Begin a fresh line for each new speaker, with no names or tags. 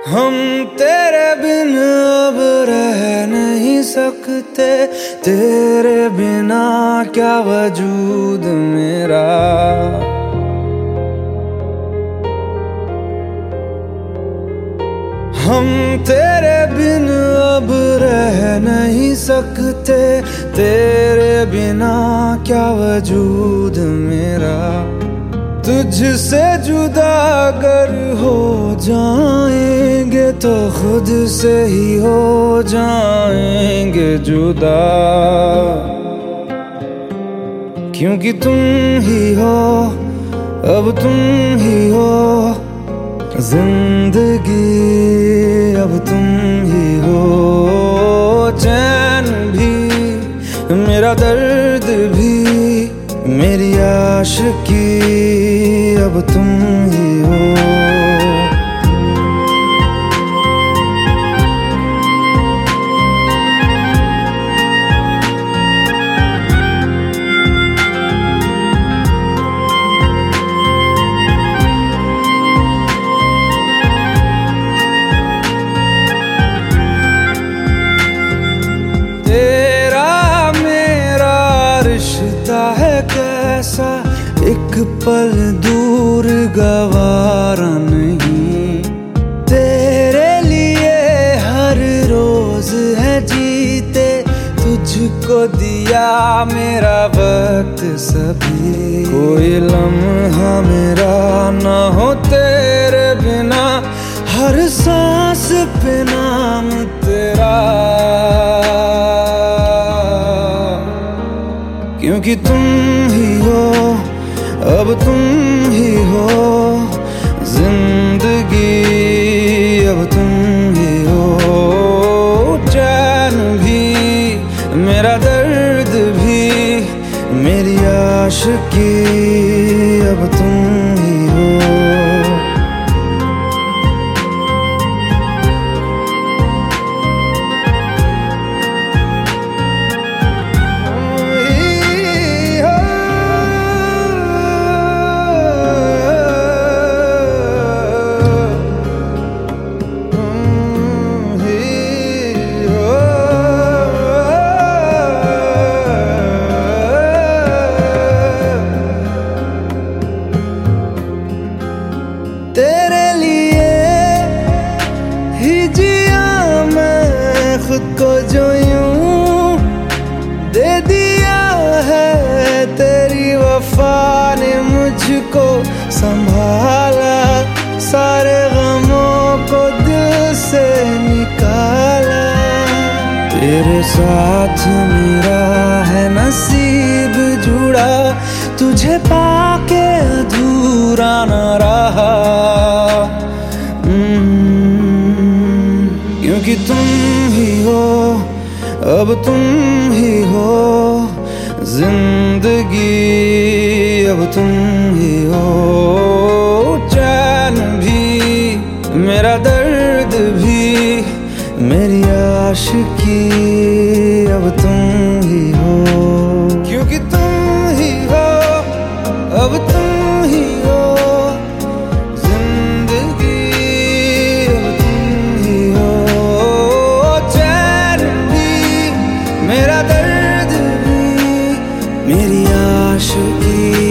हम तेरे बिन अब रह नहीं सकते, तेरे बिना क्या वजूद मेरा। हम तेरे बिन अब रह नहीं सकते, तेरे बिना क्या वजूद मेरा। तुझसे जुदा अगर हो जाएंगे तो खुद से ही हो जाएंगे जुदा, क्योंकि तुम ही हो, अब तुम ही हो जिंदगी, अब तुम ही हो। चैन भी मेरा दर्द भी मेरी आशिकी, अब तुम ही हो। कैसा एक पल दूर गवारा नहीं, तेरे लिए हर रोज है जीते, तुझको दिया मेरा वक्त सभी। कोई लम्हा मेरा ना हो तेरे बिना, हर सांस पे नाम तेरा, क्योंकि तुम ही हो, अब तुम ही हो जिंदगी, अब तुम ही हो। चैन भी मेरा दर्द भी मेरी आशिकी, अब तुम ही हो। तेरे लिए ही जिया मैं खुद को, जो यूं दे दिया है तेरी वफा ने मुझको संभाला, सारे गमों को दिल से निकाला। तेरे साथ मेरा है नसीब जुड़ा, तुझे पाके अधूरा न रहा, क्योंकि तुम ही हो, अब तुम ही हो जिंदगी, अब तुम ही हो। चैन भी मेरा दर्द भी मेरी आशिकी, अब तुम ही हो, क्योंकि तुम ही हो, अब तुम ही हो जिंदगी, अब तुम ही हो। चैन भी मेरा दर्द भी मेरी आशिकी।